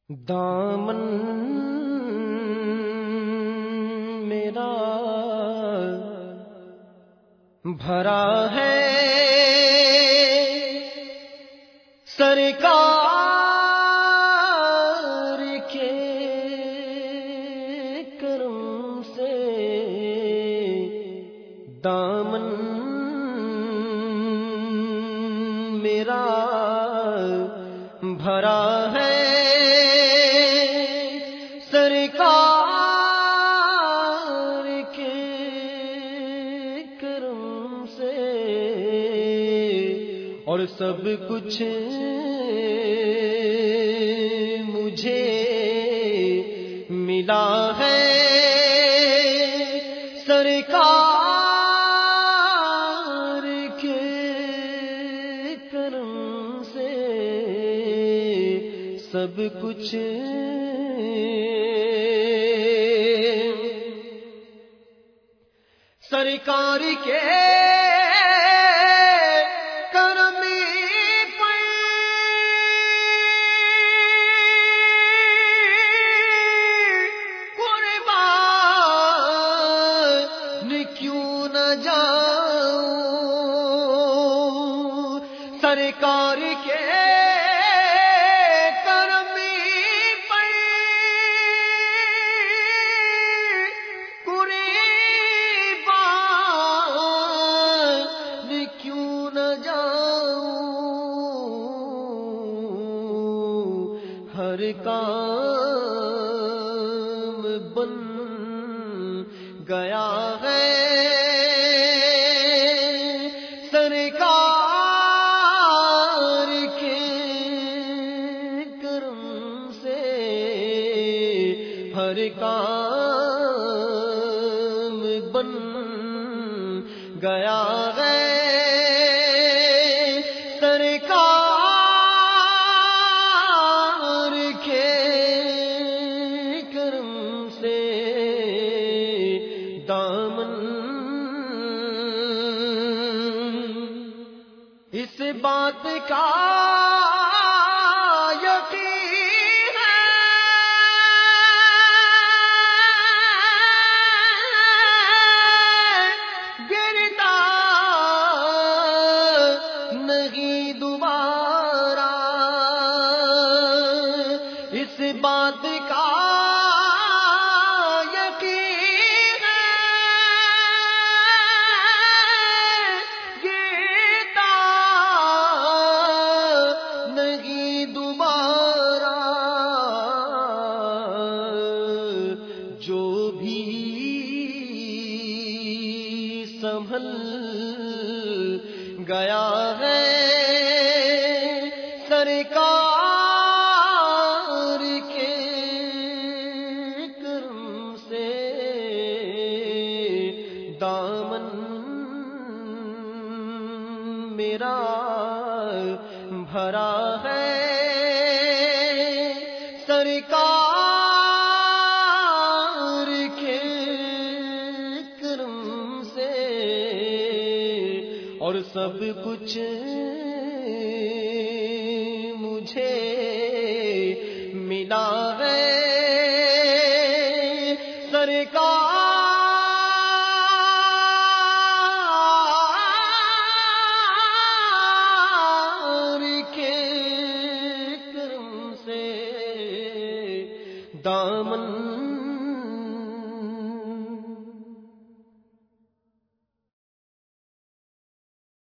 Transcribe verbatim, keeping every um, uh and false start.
دامن میرا بھرا ہے سرکار کے کرم سے، دامن میرا بھرا ہے سرکار کے کرم سے، اور سب کچھ مجھے ملا ہے سرکار کے کرم سے، سب کچھ سرکار کے کرم پر قربان کیوں نہ جاؤں، سرکار کے ہر کام بن گیا ہے سرکار کے کرم سے، ہر کام بن گیا ہے دامن اس بات کا یقین ہے گرتا نہیں دوبارہ، اس بات کا سنبھل گیا ہے سرکار کے کرم سے، دامن میرا بھرا ہے سرکار کے کرم سے، اور سب کچھ مجھے ملا ہے سرکار کے کرم سے، دامن